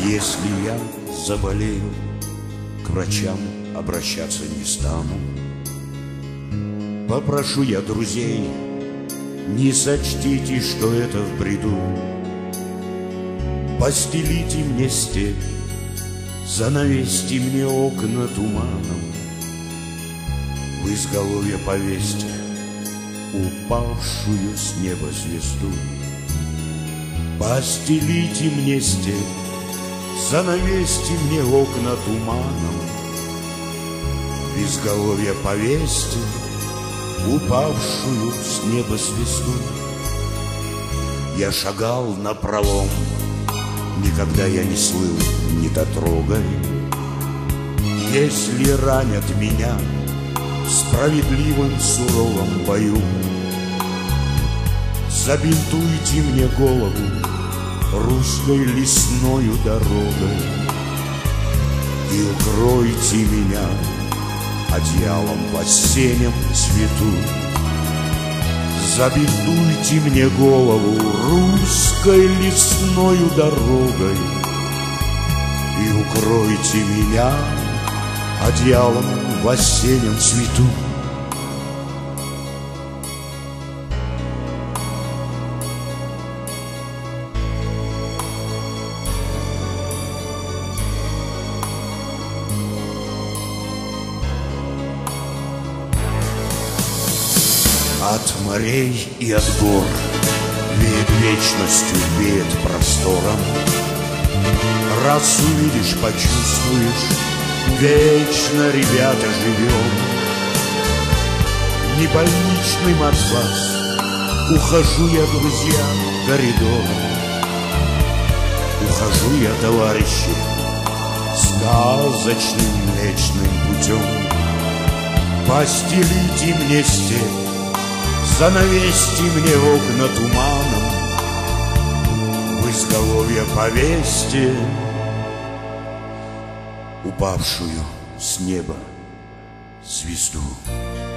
Если я заболею, к врачам обращаться не стану. Попрошу я друзей, не сочтите, что это в бреду. Постелите мне степь, занавесьте мне окна туманом. В изголовье повесьте упавшую с неба звезду. Постелите мне степь, занавесьте мне окна туманом. В изголовье повесьте упавшую с неба звезду. Я шагал напролом, никогда я не слыл недотрогой. Если ранят меня в справедливом суровом бою, забинтуйте мне голову русской лесною дорогой и укройте меня одеялом в осеннем цвету. Забинтуйте мне голову русской лесною дорогой и укройте меня одеялом в осеннем цвету. От морей и от гор веет вечностью, веет простором. Раз увидишь, почувствуешь, вечно, ребята, живем. Не больничным от вас ухожу я, друзья, коридором. Ухожу я, товарищи, сказочным млечным путем. Постелите мне степь, занавесьте мне окна туманом. В изголовье повесьте упавшую с неба звезду.